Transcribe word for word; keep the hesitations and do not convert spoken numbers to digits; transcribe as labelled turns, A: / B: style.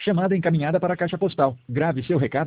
A: Chamada encaminhada para a caixa postal. Grave seu recado.